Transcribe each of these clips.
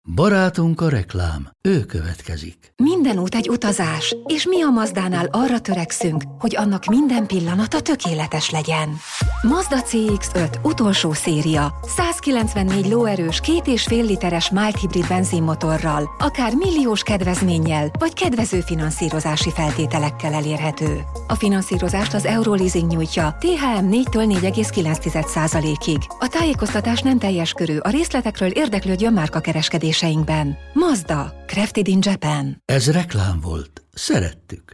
Barátunk a reklám, ő következik. Minden út egy utazás, és mi a Mazdánál arra törekszünk, hogy annak minden pillanata tökéletes legyen. Mazda CX-5 utolsó széria, 194 lóerős 2,5 literes mild hibrid benzinmotorral, akár milliós kedvezménnyel, vagy kedvező finanszírozási feltételekkel elérhető. A finanszírozást az Euroleasing nyújtja, THM 4-től 4,9%-ig. A tájékoztatás nem teljes körű, a részletekről érdeklődjön márkakereskedéseinkben. Mazda, crafted in Japan. Ez reklám volt. Szerettük.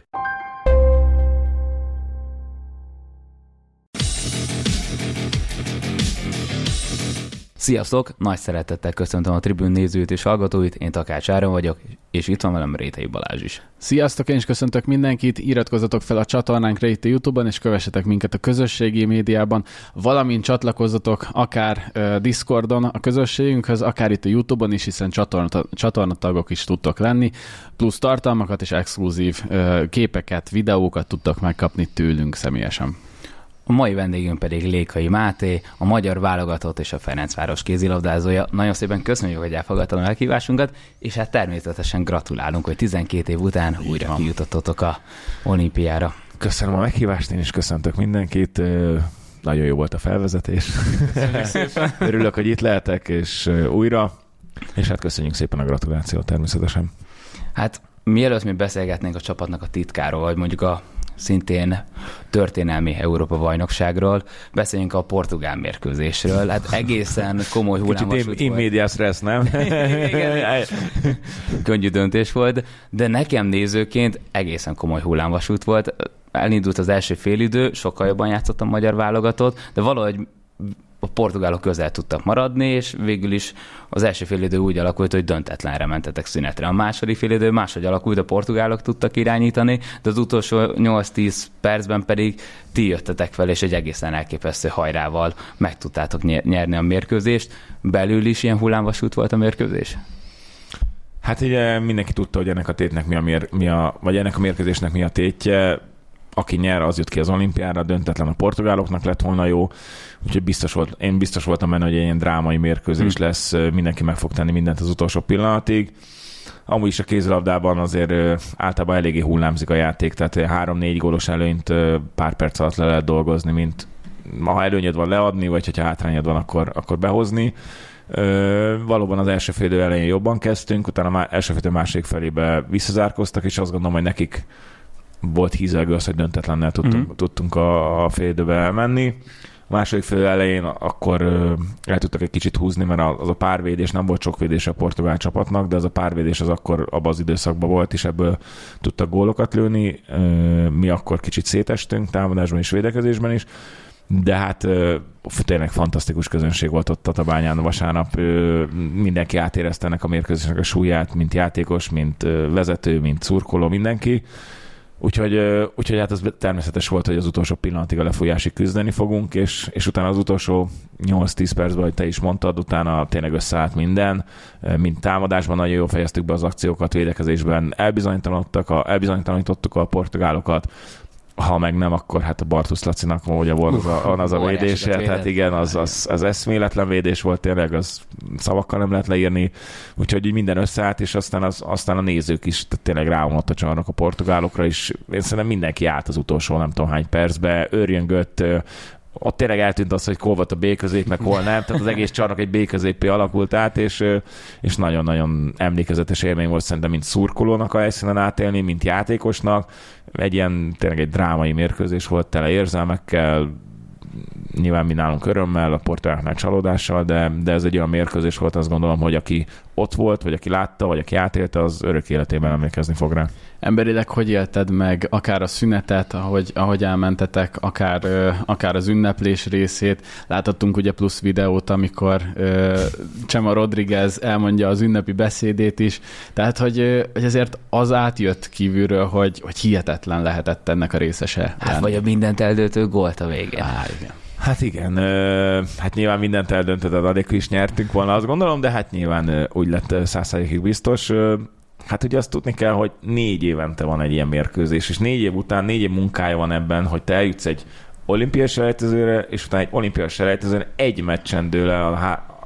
Sziasztok! Nagy szeretettel köszöntöm a Tribün nézőit és hallgatóit, én Takács Áron vagyok, és itt van velem Rétei Balázs is. Sziasztok, én is köszöntök mindenkit, iratkozzatok fel a csatornánk Rétei YouTube-on, és kövessetek minket a közösségi médiában, valamint csatlakozzatok akár Discordon a közösségünkhöz, akár itt a YouTube-on is, hiszen csatornatagok is tudtok lenni, plusz tartalmakat és exkluzív képeket, videókat tudtok megkapni tőlünk személyesen. A mai vendégünk pedig Lékai Máté, a magyar válogatott és a Ferencváros kézilabdázója. Nagyon szépen köszönjük, hogy elfogadtad a meghívásunkat, és hát természetesen gratulálunk, hogy 12 év után újra kijutottatok a olimpiára. Köszönöm a meghívást, én is köszöntök mindenkit. Nagyon jó volt a felvezetés. Örülök, hogy itt lehetek, és újra. És hát köszönjük szépen a gratulációt természetesen. Hát mielőtt mi beszélgetnénk a csapatnak a titkáról, vagy mondjuk a szintén történelmi Európa-bajnokságról, beszéljünk a portugál mérkőzésről. Hát egészen komoly hullámvasút volt. Kicsit in medias res, nem? Igen. Könnyű döntés volt, de nekem nézőként egészen komoly hullámvasút volt. Elindult az első félidő, sokkal jobban játszott a magyar válogatott, de valahogy a portugálok közel tudtak maradni, és végül is az első félidő úgy alakult, hogy döntetlenre mentetek szünetre. A második félidő máshogy alakult, a portugálok tudtak irányítani, de az utolsó 8-10 percben pedig ti jöttetek fel, és egy egészen elképesztő hajrával meg tudtátok nyerni a mérkőzést. Belül is ilyen hullámvasút volt a mérkőzés? Hát ugye mindenki tudta, hogy ennek a tétnek vagy ennek a mérkőzésnek mi a tétje. Aki nyer, az jut ki az olimpiára, döntetlen a portugáloknak lett volna jó, úgyhogy én biztos voltam benne, hogy egy ilyen drámai mérkőzés lesz, mindenki meg fog tenni mindent az utolsó pillanatig. Amúgy is a kézilabdában azért általában eléggé hullámzik a játék, tehát 3-4 gólos előnyt pár perc alatt le lehet dolgozni, mint ha előnyöd van leadni, vagy hogyha hátrányod van, akkor behozni. Valóban az első félidő elején jobban kezdtünk, utána első félidő második felébe visszazárkoztak, és azt gondolom, hogy nekik volt hízelgő az, hogy döntetlennel tudtunk a félidőbe elmenni. A második fél elején akkor el tudtak egy kicsit húzni, mert az a párvédés, nem volt sok védés a portugál csapatnak, de az a párvédés az akkor abban az időszakban volt, és ebből tudtak gólokat lőni. Mi akkor kicsit szétestünk támadásban és védekezésben is, de hát tényleg fantasztikus közönség volt ott Tatabányán vasárnap. Mindenki átérezte ennek a mérkőzésnek a súlyát, mint játékos, mint vezető, mint szurkoló, mindenki. Úgyhogy hát az természetes volt, hogy az utolsó pillanatig a lefújásig küzdeni fogunk, és utána az utolsó 8-10 percben, hogy te is mondtad, utána tényleg összeállt mint támadásban nagyon jól fejeztük be az akciókat, védekezésben elbizonytalanítottuk a portugálokat, ha meg nem, akkor hát a Bartusz Lacinak ugye volt az a védése, tehát igen, az eszméletlen védés volt tényleg, az szavakkal nem lehet leírni, úgyhogy így minden összeállt, és aztán a nézők is tényleg ráomlott a csarnok a portugálokra, és én szerintem mindenki állt az utolsó nem tudom hány percbe, őrjöngött, ott tényleg eltűnt az, hogy hol volt a B-közép, meg hol nem, tehát az egész csarnok egy B-középé alakult át, és nagyon-nagyon emlékezetes élmény volt szerintem, mint szurkolónak a helyszínen átélni, mint játékosnak. Tényleg egy drámai mérkőzés volt, tele érzelmekkel, nyilván mi nálunk örömmel, a portugáloknál csalódással, de ez egy olyan mérkőzés volt, azt gondolom, hogy aki ott volt, vagy aki látta, vagy aki átélte, az örök életében emlékezni fog rá. Emberileg hogy élted meg akár a szünetet, ahogy elmentetek, akár az ünneplés részét? Láthattunk ugye plusz videót, amikor Chema Rodriguez elmondja az ünnepi beszédét is, tehát hogy ezért az átjött kívülről, hogy hihetetlen lehetett ennek a részese. Hát vagy a mindent eldöntő gólt a végén. Igen. Hát igen, hát nyilván mindent eldöntöd, addig is nyertünk volna, azt gondolom, de hát nyilván úgy lett 100%-ig biztos. Hát ugye azt tudni kell, hogy 4 évente van egy ilyen mérkőzés, és 4 év után 4 év munkája van ebben, hogy te eljutsz egy olimpiai selejtezőre, és utána egy olimpiai selejtezőre egy meccsen dől el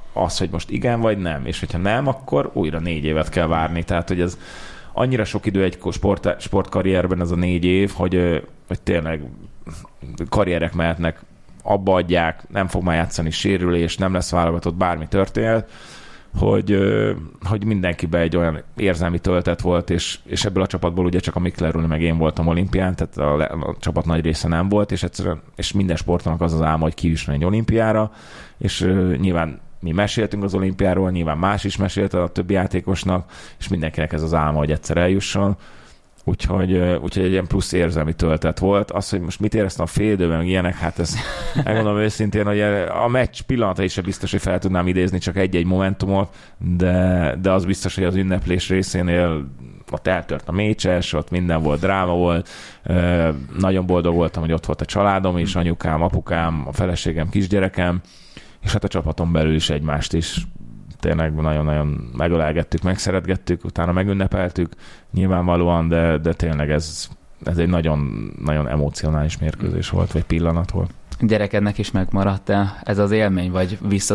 az, hogy most igen vagy nem, és hogyha nem, akkor újra 4 évet kell várni. Tehát, hogy ez annyira sok idő egy sportkarrierben ez a 4 év, hogy tényleg karrierek mehetnek, abba adják, nem fog már játszani, sérülés, nem lesz válogatott, bármi történhet, hogy mindenkiben egy olyan érzelmi töltet volt, és ebből a csapatból ugye csak a Mikler úr meg én voltam olimpián, tehát a csapat nagy része nem volt, és minden sportnak az álma, hogy kijusson egy olimpiára, és nyilván mi meséltünk az olimpiáról, nyilván más is mesélt a többi játékosnak, és mindenkinek ez az álma, hogy egyszer eljusson. Úgyhogy egy ilyen plusz érzelmi töltet volt. Az, hogy most mit éreztem a fél időben, ilyenek, hát ezt megmondom őszintén, hogy a meccs pillanatai is biztos, hogy fel tudnám idézni csak egy-egy momentumot, de az biztos, hogy az ünneplés részénél ott eltört a mécses, ott minden volt, dráma volt. Nagyon boldog voltam, hogy ott volt a családom is, anyukám, apukám, a feleségem, kisgyerekem, és hát a csapaton belül is egymást is tényleg nagyon-nagyon megölelgettük, megszeretgettük, utána megünnepeltük nyilvánvalóan, de tényleg ez egy nagyon emocionális mérkőzés volt, vagy pillanat volt. Gyerekednek is megmaradt-e ez az élmény, vagy vissza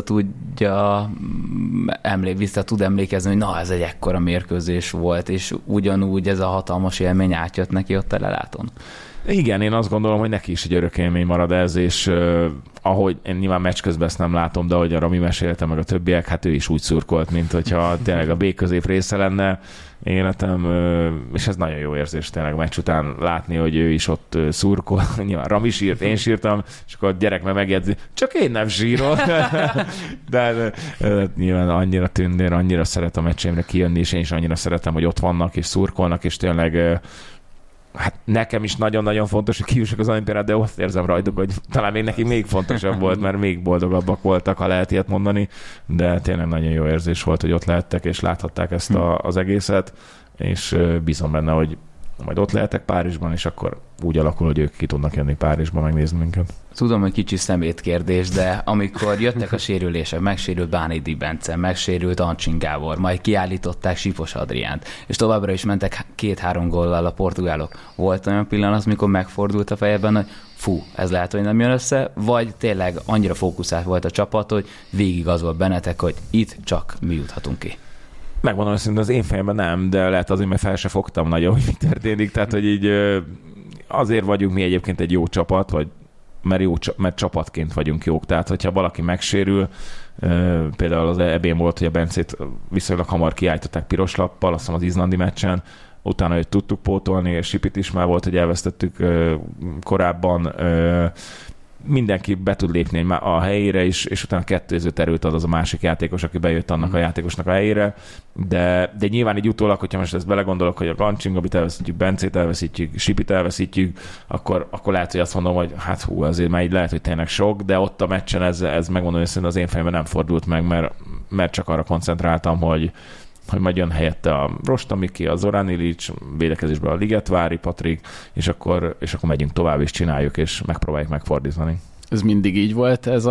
tud emlékezni, hogy na, ez egy ekkora mérkőzés volt, és ugyanúgy ez a hatalmas élmény átjött neki ott a lelátón? Igen, én azt gondolom, hogy neki is egy örök élmény marad ez, és ahogy én nyilván meccs közben ezt nem látom, de ahogy a Rami mesélte, meg a többiek, hát ő is úgy szurkolt, mint hogyha tényleg a B-közép része lenne életem, és ez nagyon jó érzés tényleg a meccs után látni, hogy ő is ott szurkol. Nyilván Rami sírt, én sírtam, és akkor a gyerek meg megjegyzi, csak én nem sírok. de nyilván annyira tündér, annyira szeret a meccseimre kijönni, és én is annyira szeretem, hogy ott vannak, és szurkolnak, és tényleg hát nekem is nagyon-nagyon fontos, hogy kijussak az olimpiára, de azt érzem rajtuk, hogy talán még fontosabb volt, mert még boldogabbak voltak, ha lehet ilyet mondani, de tényleg nagyon jó érzés volt, hogy ott lehettek, és láthatták ezt az egészet, és bízom benne, hogy majd ott lehetek Párizsban, és akkor úgy alakul, hogy ők ki tudnak jönni Párizsba megnézni minket. Tudom, hogy kicsi szemétkérdés, de amikor jöttek a sérülések, megsérült Bánidi Bence, megsérült Ancsin Gábor, majd kiállították Sipos Adriánt, és továbbra is mentek 2-3 góllal a portugálok. Volt olyan pillanat, amikor megfordult a fejedben, hogy fú, ez lehet, hogy nem jön össze, vagy tényleg annyira fókuszált volt a csapat, hogy végig az volt bennetek, hogy itt csak mi juthatunk ki. Megmondom, hogy szerintem az én fejemben nem, de lehet azért, mert fel se fogtam nagyon, hogy mi történik. Tehát, hogy így azért vagyunk mi egyébként egy jó csapat, vagy mert csapatként vagyunk jók. Tehát, hogyha valaki megsérül, például az EB-n volt, hogy a Bencét viszonylag hamar kiállították piros lappal, azt hiszem az izlandi meccsen, utána őt tudtuk pótolni, és Sipit is már volt, hogy elvesztettük korábban. Mindenki be tud lépni a helyére is, és utána kettőzött erőt ad az a másik játékos, aki bejött annak a játékosnak a helyére. De nyilván így utólag, hogyha most ezt belegondolok, hogy a Gancsingabit elveszítjük, Bencét elveszítjük, Sipit elveszítjük, akkor lehet, hogy azt mondom, hogy hát hú, azért már így lehet, hogy tényleg sok, de ott a meccsen ez megmondom, hogy szerintem az én fejemben nem fordult meg, mert csak arra koncentráltam, hogy majd jön helyette a Rostamiki, a Zorán Ilics, védekezésben a Ligetvári Patrik, és akkor megyünk tovább, és csináljuk, és megpróbáljuk megfordítani. Ez mindig így volt, ez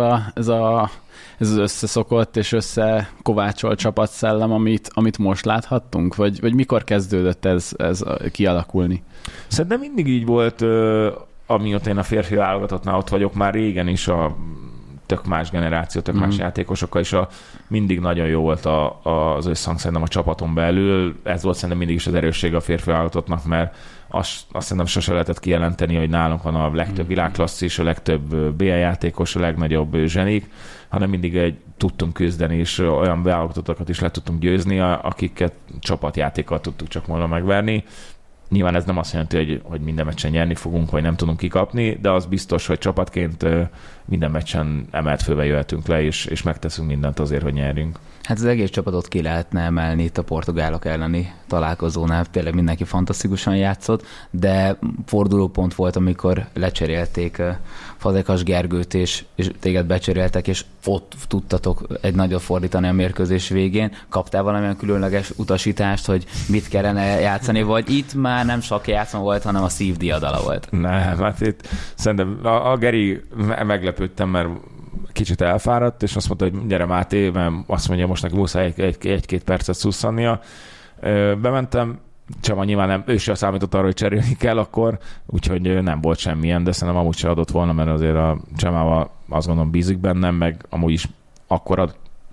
az összeszokott és összekovácsolt csapatszellem, amit most láthattunk? Vagy mikor kezdődött ez kialakulni? Szerintem mindig így volt, amióta én a férfi válogatottnál ott vagyok, már régen is a tök más generáció, tök más játékosokkal, és mindig nagyon jó volt az összhang szerintem a csapaton belül. Ez volt szerintem mindig is az erőssége a férfi válogatottnak, mert azt szerintem sose lehetett kijelenteni, hogy nálunk van a legtöbb világklasszis, a legtöbb BL játékos, a legnagyobb zsenik, hanem mindig tudtunk küzdeni, és olyan válogatottokat is le tudtunk győzni, akiket csapatjátékkal tudtuk csak volna megverni. Nyilván ez nem azt jelenti, hogy minden meccsen nyerni fogunk, vagy nem tudunk kikapni, de az biztos, hogy csapatként minden meccsen emelt fővel jöhetünk le, és megteszünk mindent azért, hogy nyerjünk. Hát az egész csapatot ki lehetne emelni itt a portugálok elleni találkozónál, tényleg mindenki fantasztikusan játszott, de fordulópont volt, amikor lecserélték Fazekas Gergőt, és téged becseréltek, és ott tudtatok egy nagyot fordítani a mérkőzés végén. Kaptál valamilyen különleges utasítást, hogy mit kellene játszani, vagy itt már nem sok játszma volt, hanem a szívdiadala volt? Nem, hát itt szerintem a Geri meglepődtem, mert kicsit elfáradt, és azt mondta, hogy gyere Máté, mert azt mondja, most neki muszáj egy-két percet szusszannia. Bementem, Csaba nyilván nem, ő sem számított arra, hogy cserélni kell akkor, úgyhogy nem volt semmilyen, de szerintem amúgy se adott volna, mert azért a Csabával azt gondolom bízik bennem, meg amúgy is akkora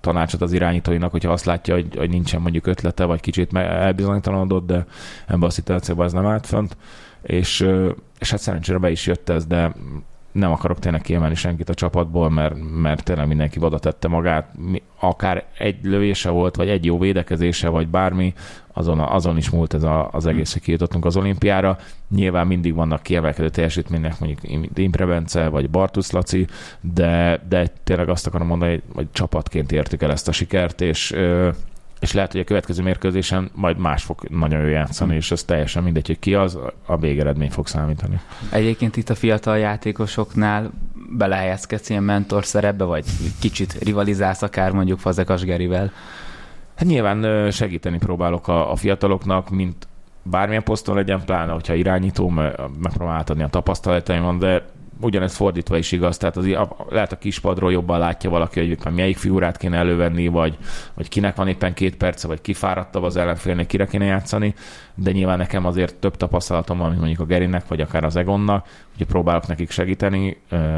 tanácsot az irányítóinak, hogyha azt látja, hogy nincsen mondjuk ötlete, vagy kicsit elbizonytalanodott, de ebben a szituációban ez nem állt fönt. És hát szerencsére be is jött ez, de nem akarok tényleg kiemelni senkit a csapatból, mert tényleg mindenki oda tette magát. Akár egy lövése volt, vagy egy jó védekezése, vagy bármi, azon is múlt ez az egész, hogy kijutottunk az olimpiára. Nyilván mindig vannak kiemelkedő teljesítmények, mondjuk Imre Bence, vagy Bartusz Laci, de tényleg azt akarom mondani, hogy csapatként értük el ezt a sikert, és lehet, hogy a következő mérkőzésen majd más fog nagyon jól játszani, és ez teljesen mindegy, hogy ki az, a végeredmény fog számítani. Egyébként itt a fiatal játékosoknál belehelyezkedsz ilyen mentor szerepbe, vagy kicsit rivalizálsz akár mondjuk Fazekas Gerivel? Hát nyilván segíteni próbálok a fiataloknak, mint bármilyen poszton legyen, pláne, hogyha irányító, megpróbálom átadni a tapasztalataimon, de ugyanez fordítva is igaz, tehát lehet a kispadról jobban látja valaki, hogy éppen melyik figurát kéne elővenni, vagy kinek van éppen 2 perce, vagy kifáradtabb az ellenfélnek, kire kéne játszani, de nyilván nekem azért több tapasztalatom van, mint mondjuk a Gerinek, vagy akár az Egonnak, úgyhogy próbálok nekik segíteni.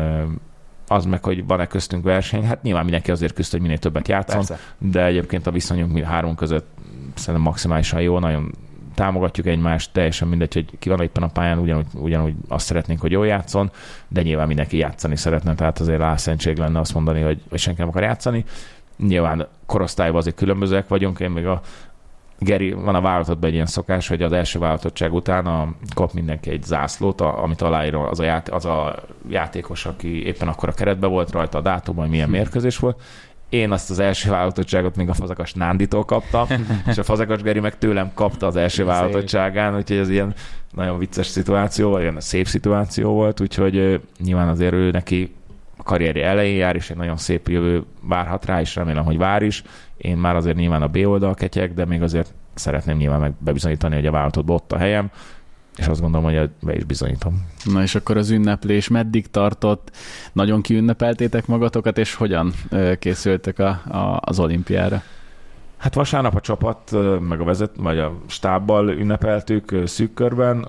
Az meg, hogy van-e köztünk verseny, hát nyilván mindenki azért küzd, hogy minél többet játszon, persze. De egyébként a viszonyunk három között szerintem maximálisan jó, nagyon támogatjuk egymást, teljesen mindegy, hogy ki van éppen a pályán, ugyanúgy azt szeretnénk, hogy jól játszon, de nyilván mindenki játszani szeretne, tehát azért álszentség lenne azt mondani, hogy senki nem akar játszani. Nyilván korosztályban azért különbözőek vagyunk, én még a Geri, van a válogatottban egy ilyen szokás, hogy az első válogatottság után kap mindenki egy zászlót, amit aláír az a játékos, aki éppen akkor a keretben volt, rajta a dátumban, milyen mérkőzés volt. Én azt az első válogatottságot még a Fazekas Nánditól kaptam, és a Fazekas Geri meg tőlem kapta az első válogatottságán, úgyhogy ez ilyen nagyon vicces szituáció, vagy olyan szép szituáció volt, úgyhogy nyilván azért ő neki a karrierje elején jár, és egy nagyon szép jövő várhat rá, és remélem, hogy vár is. Én már azért nyilván a B oldal ketyeg, de még azért szeretném nyilván bebizonyítani, hogy a válogatottban ott a helyem, és azt gondolom, hogy be is bizonyítom. Na és akkor az ünneplés meddig tartott? Nagyon kiünnepeltétek magatokat, és hogyan készültek az olimpiára? Hát vasárnap a csapat, meg vagy a stábbal ünnepeltük szűk körben.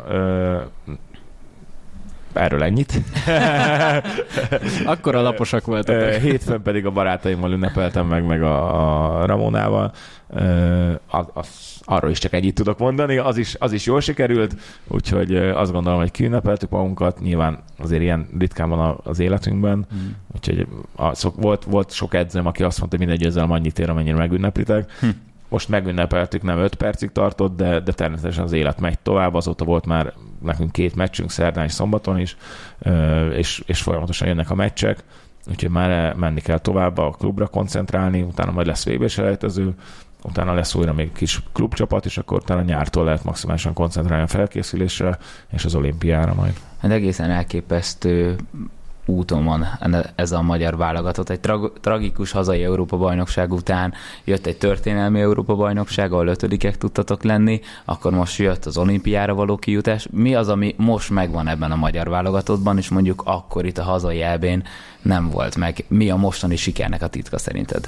Erről ennyit. Akkora laposak voltak. Hétfőn pedig a barátaimmal ünnepeltem meg a Ramonával. Arról is csak ennyit tudok mondani. Az is jól sikerült, úgyhogy azt gondolom, hogy kiünnepeltük magunkat. Nyilván azért ilyen ritkán van az életünkben. Úgyhogy volt sok edzőm, aki azt mondta, hogy mindegy, ezzel annyit ér, amennyire megünneplitek. Most megünnepeltük, nem 5 percig tartott, de természetesen az élet megy tovább. Azóta volt már nekünk 2 meccsünk, szerdán és szombaton is, és folyamatosan jönnek a meccsek, úgyhogy már menni kell tovább a klubra koncentrálni, utána majd lesz VB-selejtező, utána lesz újra még kis klubcsapat, és akkor utána nyártól lehet maximálisan koncentrálni a felkészülésre, és az olimpiára majd. Hát egészen elképesztő úton van ez a magyar válogatott. Egy tragikus hazai Európa-bajnokság után jött egy történelmi Európa-bajnokság, ahol 5-ek tudtatok lenni, akkor most jött az olimpiára való kijutás. Mi az, ami most megvan ebben a magyar válogatottban, és mondjuk akkor itt a hazai EB-n nem volt meg? Mi a mostani sikernek a titka szerinted?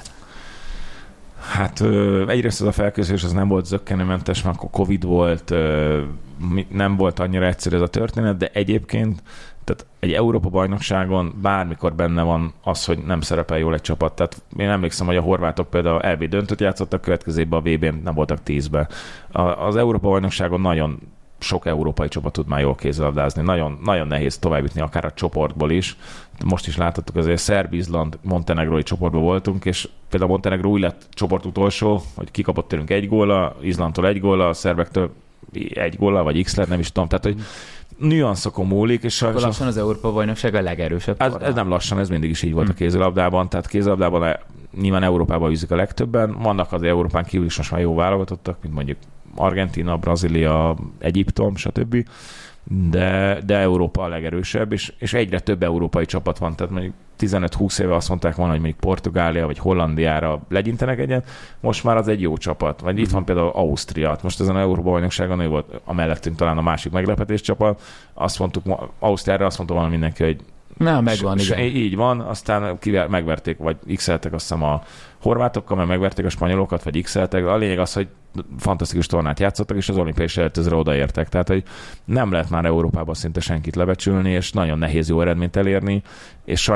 Hát egyrészt az a felkészülés az nem volt zökkenőmentes, mert akkor Covid volt, nem volt annyira egyszerű ez a történet, de egyébként tehát egy Európa-bajnokságon bármikor benne van az, hogy nem szerepel jól egy csapat. Tehát én emlékszem, hogy a horvátok például EB döntőt játszottak, következő évben a VB-n nem voltak 10-be. Az Európa-bajnokságon nagyon sok európai csapat tud már jól kézilabdázni. Nagyon, nagyon nehéz továbbjutni akár a csoportból is. Most is láthattuk, azért Szerb, Izland, Montenegrói csoportban voltunk, és például Montenegró úgy lett csoport utolsó, hogy kikapott tőlünk 1 góllal, Izlandtól 1 góllal, a szerbektől 1 góllal, vagy X lett, nem is tudom. Tehát, hogy nüanszokon múlik, és akkor lassan az Európa-bajnokság a legerősebb. Ez nem lassan, ez mindig is így volt a kézilabdában. Tehát kézilabdában nyilván Európában űzik a legtöbben. Vannak az Európán kívül is most már jó válogatottak, mint mondjuk Argentína, Brazília, Egyiptom, stb. De Európa a legerősebb, és egyre több európai csapat van. Tehát mondjuk 15-20 éve azt mondták volna, hogy mondjuk Portugália vagy Hollandiára legyintenek egyet, most már az egy jó csapat. Vagy itt van például Ausztria. Most ezen az Európa-bajnokságon ő volt a mellettünk talán a másik meglepetés csapat. Azt mondtuk, Ausztriára azt mondta volna mindenki, hogy megvan, igen. Így van, aztán megverték, vagy x-eltek azt hiszem a horvátokkal, mert megverték a spanyolokat, vagy x-eltek. A lényeg az, hogy fantasztikus tornát játszottak, és az olimpiai selejtezőre odaértek. Tehát, hogy nem lehet már Európában szinte senkit lebecsülni, és nagyon nehéz jó eredményt elérni, és sajnos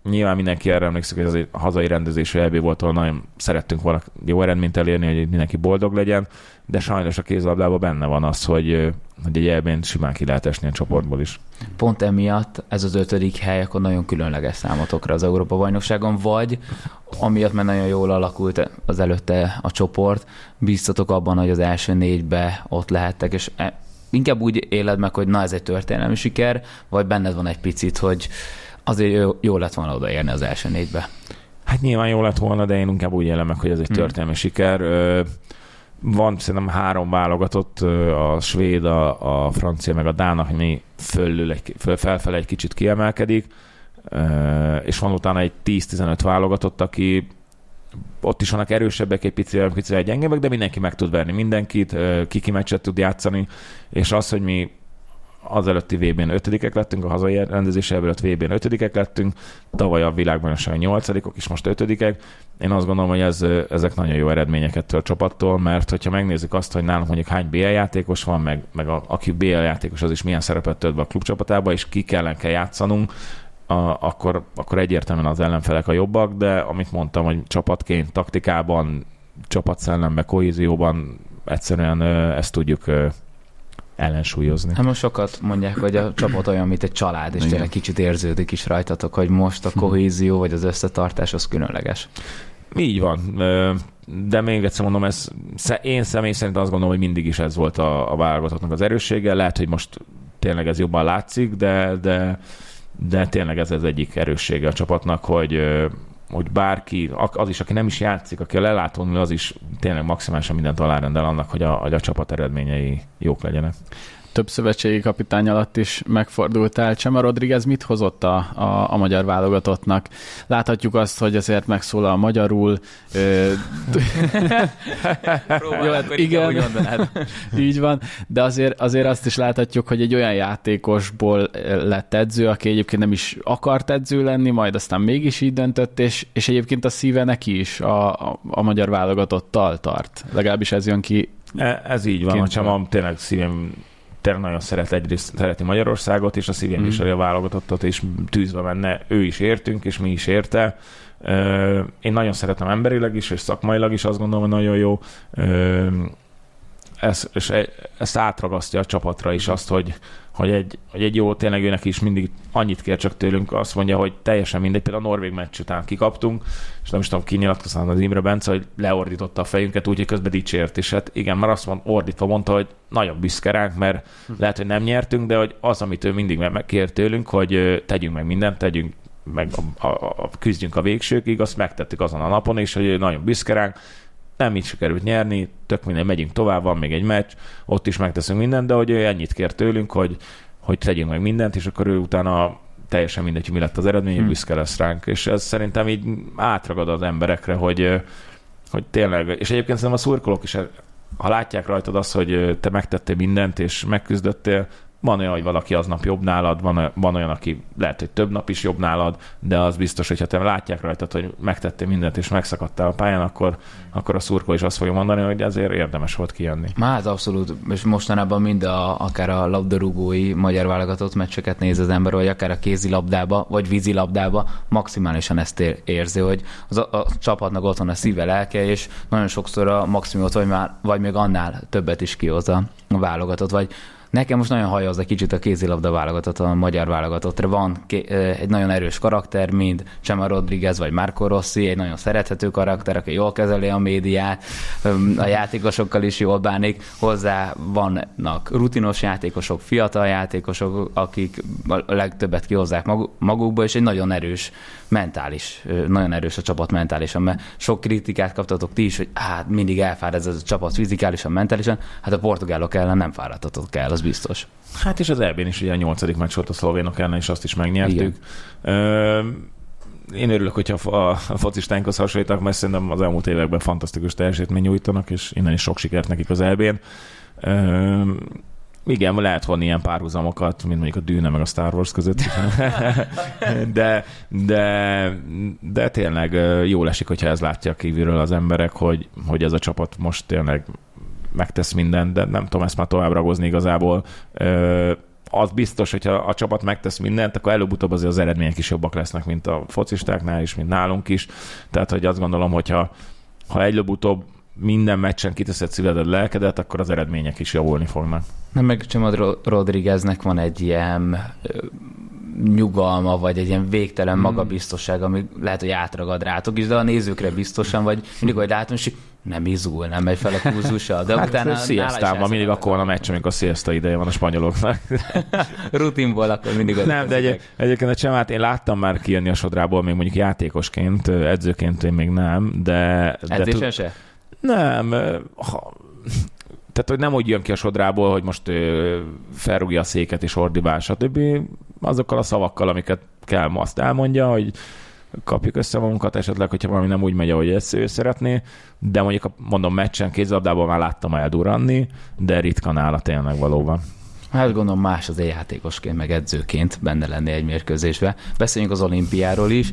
Nyilván mindenki erre emlékszik, hogy ez a hazai rendezésű EB volt, ahol nagyon szerettünk volna jó eredményt elérni, hogy mindenki boldog legyen, de sajnos a kézilabdában benne van az, hogy egy EB-n simán ki lehet esni a csoportból is. Pont emiatt ez az 5. hely akkor nagyon különleges számotokra az Európa-bajnokságon, vagy amiatt, mert nagyon jól alakult az előtte a csoport, bíztatok abban, hogy az első 4-be ott lehettek, és inkább úgy éled meg, hogy na ez egy történelmi siker, vagy benned van egy picit, hogy azért jó lett volna odaérni az első 4-be? Hát nyilván jó lett volna, de én inkább úgy élem meg, hogy ez egy történelmi siker. Van szerintem 3 válogatott, a svéd, a francia, meg a dán, ami felfele egy kicsit kiemelkedik, és van utána egy 10-15 válogatott, aki ott is vannak erősebbek, egy picivel gyengébbek, de mindenki meg tud verni mindenkit, kiki meccset tud játszani, és az, hogy mi az előtti VB-n 5-ek lettünk, a hazai rendezés előtt VB-n 5-ek lettünk, tavaly a világbajnokságon 8-ok is, most 5-ek. Én azt gondolom, hogy ezek nagyon jó eredmények ettől a csapattól, mert hogyha megnézzük azt, hogy nálunk mondjuk hány BL játékos van, meg aki BL játékos, az is milyen szerepet tölt be a klubcsapatába, és ki kell játszanunk, akkor egyértelműen az ellenfelek a jobbak, de amit mondtam, hogy csapatként, taktikában, csapatszellemben, kohézióban egyszerűen ezt tudjuk ellensúlyozni. Hát most sokat mondják, hogy a csapat olyan, mint egy család, és tényleg kicsit érződik is rajtatok, hogy most a kohézió vagy az összetartás az különleges. Így van, de még egyszer mondom, én személy szerint azt gondolom, hogy mindig is ez volt a válogatottnak az erőssége. Lehet, hogy most tényleg ez jobban látszik, de tényleg ez az egyik erőssége a csapatnak, hogy bárki, az is, aki nem is játszik, aki a lelátón, az is tényleg maximálisan mindent alárendel annak, hogy a csapat eredményei jók legyenek. Több szövetségi kapitány alatt is megfordultál. Csema Rodriguez mit hozott a magyar válogatottnak? Láthatjuk azt, hogy azért megszólal magyarul. Jó, igen, így van, de azért azt is láthatjuk, hogy egy olyan játékosból lett edző, aki egyébként nem is akart edző lenni, majd aztán mégis így döntött, és egyébként a szíve neki is a magyar válogatottal tart. Legalábbis ez jön ki. Ez így van, a Csema tényleg szívem tényleg nagyon szereti Magyarországot, és a szívén is a válogatottat, és tűzbe menne, ő is értünk, és mi is érte. Én nagyon szeretem emberileg is, és szakmailag is azt gondolom, hogy nagyon jó. Ezt átragasztja a csapatra is azt, hogy egy jó, tényleg őnek is mindig annyit kér csak tőlünk, azt mondja, hogy teljesen mindegy, például a norvég meccs után kikaptunk, és nem is tudom, ki nyilatkoztam az Imre Bence, hogy leordította a fejünket, úgyhogy közben dicsért is. Hát igen, mert azt ordítva mondta, hogy nagyon büszke ránk, mert lehet, hogy nem nyertünk, de hogy az, amit ő mindig megkér tőlünk, hogy tegyünk meg mindent, tegyünk meg küzdjünk a végsőkig, azt megtettük azon a napon, és hogy nagyon büszke ránk. Nem így sikerült nyerni, tök minden, megyünk tovább, van még egy meccs, ott is megteszünk mindent, de hogy ő ennyit kér tőlünk, hogy tegyünk meg mindent, és akkor ő utána teljesen mindegy, mi lett az eredmény, büszke lesz ránk. És ez szerintem így átragad az emberekre, hogy tényleg, és egyébként szerintem a szurkolók is, ha látják rajtad azt, hogy te megtettél mindent, és megküzdöttél, van olyan, hogy valaki aznap jobb nálad, van olyan, aki lehet, hogy több nap is jobb nálad, de az biztos, hogyha te látják rajtad, hogy megtettél mindent, és megszakadtál a pályán, akkor a szurkoló is azt fogja mondani, hogy ezért érdemes volt kijönni. Hát abszolút, és mostanában akár a labdarúgói magyar válogatott meccseket néz az ember, vagy akár a kézilabdába, vagy vízilabdába, maximálisan ezt érzi, hogy a csapatnak ott van a szíve, lelke, és nagyon sokszor a maximumot, vagy még annál többet is kihoz a válogatott, vagy nekem most nagyon hajoz egy kicsit a kézilabda válogatott, a magyar válogatottra. Van egy nagyon erős karakter, mint Csema Rodriguez vagy Marco Rossi, egy nagyon szerethető karakter, aki jól kezeli a médiát, a játékosokkal is jól bánik. Hozzá vannak rutinos játékosok, fiatal játékosok, akik a legtöbbet kihozzák magukba, és egy nagyon erős nagyon erős a csapat mentálisan, mert sok kritikát kaptatok ti is, hogy mindig elfárad ez a csapat fizikálisan, mentálisan, hát a portugálok ellen nem fáradtatok el, az biztos. Hát és az EB-n is ugye a 8. meccs volt a szlovénok ellen, és azt is megnyertük. Én örülök, hogyha a focistánkhoz hasonlítak, mert szerintem az elmúlt években fantasztikus teljesítmény nyújtanak, és innen is sok sikert nekik az EB-n. Igen, lehet vonni ilyen párhuzamokat, mint mondjuk a Dűne meg a Star Wars között. de tényleg jól esik, hogyha ez látja kívülről az emberek, hogy ez a csapat most tényleg megtesz mindent, de nem tudom ezt már tovább ragozni igazából. az biztos, hogyha a csapat megtesz mindent, akkor előbb-utóbb azért az eredmények is jobbak lesznek, mint a focistáknál is, mint nálunk is. Tehát, hogy azt gondolom, hogyha előbb-utóbb minden meccsen kiteszed szívedet, lelkedet, akkor az eredmények is javulni fognak. Nem, meg Csomad Rodrigueznek van egy ilyen nyugalma, vagy egy ilyen végtelen magabiztosság, ami lehet, hogy átragad rátok is, de a nézőkre biztosan, vagy mindig, hogy látom, és nem izul, nem megy fel a pulzusa, de hát utána... Siestában mindig akkor van a meccs, amikor a siesta ideje van a spanyoloknak. Rutinból akkor mindig... Nem, de egyébként a Csemát én láttam már kijönni a sodrából, még mondjuk játékosként, edzőként én még nem, de edzésen se? Nem, tehát, hogy nem úgy jön ki a sodrából, hogy most felrúgja a széket és ordibál, stb. Azokkal a szavakkal, amiket kell, azt elmondja, hogy kapjuk össze magunkat esetleg, hogyha valami nem úgy megy, ahogy ezt ő szeretné, de mondjuk mondom meccsen, kézilabdában már láttam eldurranni, de ritka nála tényleg valóban. Hát gondolom más az játékosként, meg edzőként benne lenni egy mérkőzésbe. Beszéljünk az olimpiáról is.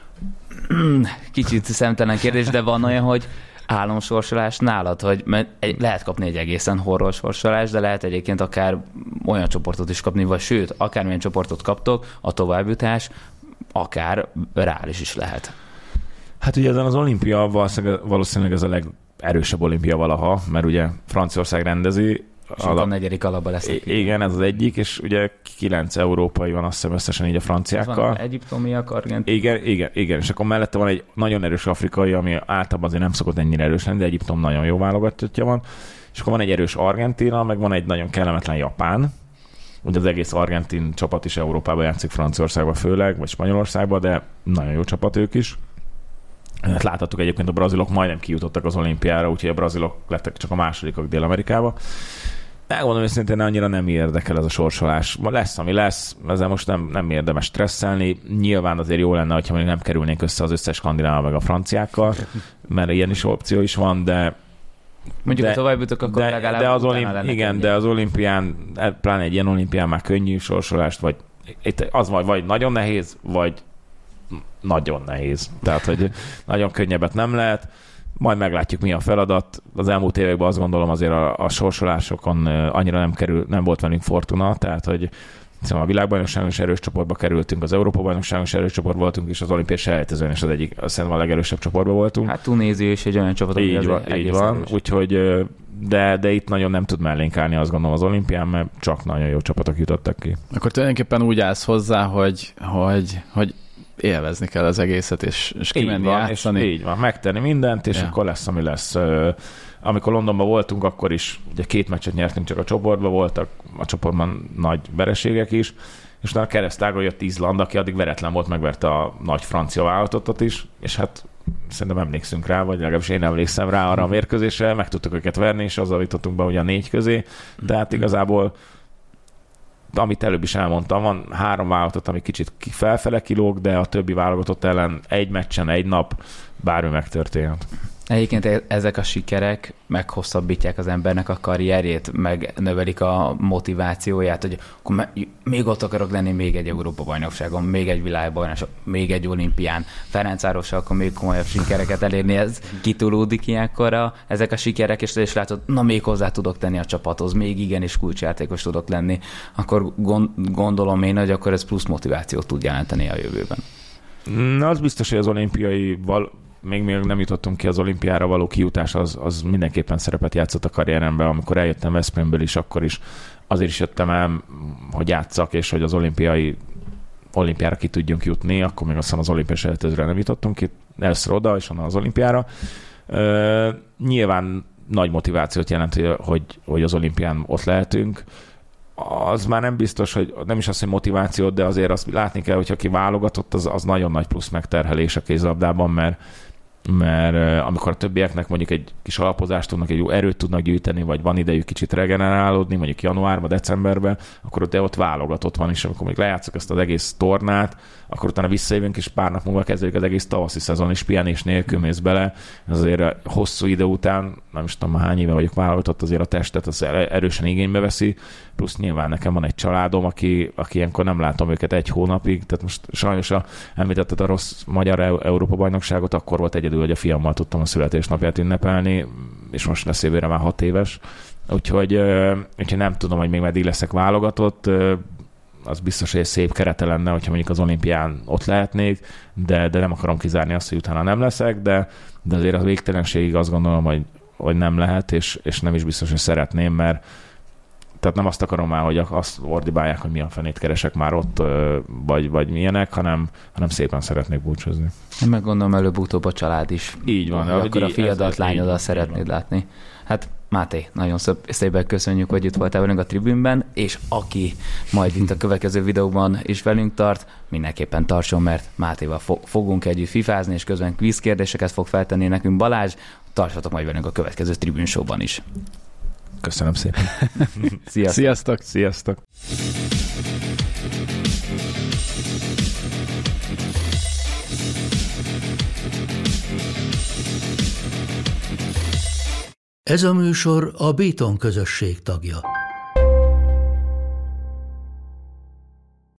Kicsit szemtelen kérdés, de van olyan, hogy álomsorsolás nálad, hogy lehet kapni egy egészen horror sorsolást, de lehet egyébként akár olyan csoportot is kapni, vagy sőt, akármilyen csoportot kaptok, a továbbjutás akár reális is lehet. Hát ugye ezen az olimpia valószínűleg ez a legerősebb olimpia valaha, mert ugye Franciaország rendezi. És a negyedik alapban lesz. Igen, ez az egyik, és ugye 9 európai van azt hiszem összesen így a franciákkal. Van egyiptomiak, argentinok. Igen, és akkor mellette van egy nagyon erős afrikai, ami általában azért nem szokott ennyire erős lenni, de Egyiptom nagyon jó válogatottja van. És akkor van egy erős Argentína, meg van egy nagyon kellemetlen Japán. Ugye az egész argentin csapat is Európában játszik, Franciaországban főleg, vagy Spanyolországban, de nagyon jó csapat ők is. Hát láthattuk egyébként, a brazilok majdnem kijutottak az olimpiára, úgyhogy a brazilok lettek csak a másodikok Dél-Amerikába. Megmondom őszintén, annyira nem érdekel ez a sorsolás. Lesz, ami lesz, ezzel most nem érdemes stresszelni. Nyilván azért jó lenne, hogyha még nem kerülnénk össze az összes skandinával meg a franciákkal, mert ilyen is opció is van, de mondjuk, ha tovább jutok, akkor legalább de az olimpián, pláne egy ilyen olimpián már könnyű sorsolást, vagy az vagy nagyon nehéz, vagy nagyon nehéz. Tehát, hogy nagyon könnyebbet nem lehet. Majd meglátjuk, mi a feladat. Az elmúlt években azt gondolom azért a sorsolásokon annyira nem volt velünk fortuna, tehát, hogy a világbajnokságon is erős csoportba kerültünk, az Európa-bajnokságon is erős csoport voltunk, és az olimpiai selejtezőn is az egyik, szerintem a legerősebb csoportban voltunk. Hát Tunézia is egy olyan csapat, így van. Úgyhogy, de itt nagyon nem tud mellénk állni, azt gondolom, az olimpián, mert csak nagyon jó csapatok jutottak ki. Akkor tulajdonképpen úgy állsz hozzá, hogy élvezni kell az egészet, és kimenni játszani. Így van, megtenni mindent, és akkor lesz, ami lesz. Amikor Londonban voltunk, akkor is ugye 2 meccset nyertünk csak a csoportban, voltak a csoportban nagy vereségek is, és utána a keresztágon jött Izland, aki addig veretlen volt, megverte a nagy francia válogatottat is, és hát szerintem emlékszünk rá, vagy legalábbis én emlékszem rá arra a mérkőzésre, meg tudtuk őket verni, és azzal jutottunk be ugye a 4 közé, de hát igazából amit előbb is elmondtam, van 3 válogatott, ami kicsit felfele kilóg, de a többi válogatott ellen egy meccsen, egy nap bármi megtörténhet. Egyébként ezek a sikerek meghosszabbítják az embernek a karrierjét, meg növelik a motivációját, hogy akkor még ott akarok lenni, még egy Európa-bajnokságon, még egy világbajnokságon, még egy olimpián. Ferencvárossal akkor még komolyabb sikereket elérni, ez kitulódik ilyenkor ezek a sikerek, és látod, na még hozzá tudok tenni a csapathoz, még igenis kulcsjátékos tudok lenni, akkor gondolom én, hogy akkor ez plusz motivációt tud jelenteni a jövőben. Na, az biztos, hogy az olimpiai még nem jutottunk ki az olimpiára való kijutás, az mindenképpen szerepet játszott a karrieremben. Amikor eljöttem Veszprémből is, akkor is azért is jöttem el, hogy játsszak, és hogy az olimpiára ki tudjunk jutni, akkor még aztán az olimpiai selejtezőre nem jutottunk ki, először oda, és onnan az olimpiára. Nyilván nagy motivációt jelent, hogy az olimpián ott lehetünk. Az már nem biztos, hogy nem is azt, hogy motivációt, de azért azt látni kell, hogy aki válogatott, az nagyon nagy plusz megterhelés a kézilabdában, mert amikor a többieknek mondjuk egy kis alapozást tudnak, egy jó erőt tudnak gyűjteni, vagy van idejük kicsit regenerálódni, mondjuk januárban, decemberben, akkor ott válogatott van, és amikor még lejátszok ezt az egész tornát, akkor utána visszajövünk, és pár nap múlva kezdődik az egész tavaszi szezon, és pihenés nélkül mész bele. Azért hosszú idő után, nem is tudom, hány éve vagyok válogatott, azért a testet az erősen igénybe veszi, plusz nyilván nekem van egy családom, aki ilyenkor nem látom őket 1 hónapig, tehát most sajnos említetted a rossz magyar Európa-bajnokságot, akkor volt egyedül, hogy a fiammal tudtam a születésnapját ünnepelni, és most lesz jövőre már 6 éves. Úgyhogy nem tudom, hogy még meddig leszek válogatott. az biztos, hogy egy szép kerete lenne, hogyha mondjuk az olimpián ott lehetnék, de nem akarom kizárni azt, hogy utána nem leszek, de azért a végtelenségig azt gondolom, hogy nem lehet, és nem is biztos, hogy szeretném, mert tehát nem azt akarom már, hogy azt ordibálják, hogy milyen fenét keresek már ott, vagy milyenek, hanem szépen szeretnék búcsúzni. Én meg gondolom, előbb-utóbb a család is. Így van. Akkor a fiadat, lányodat szeretnéd látni. Hát Máté, nagyon szépen köszönjük, hogy itt voltál velünk a tribünben, és aki majd itt a következő videóban is velünk tart, mindenképpen tartson, mert Mátéval fogunk együtt fifázni, és közben kvíz kérdéseket fog feltenni nekünk Balázs. Tartsatok majd velünk a következő tribün showban is. Köszönöm szépen. Sziasztok. Sziasztok. Ez a műsor a Béton közösség tagja.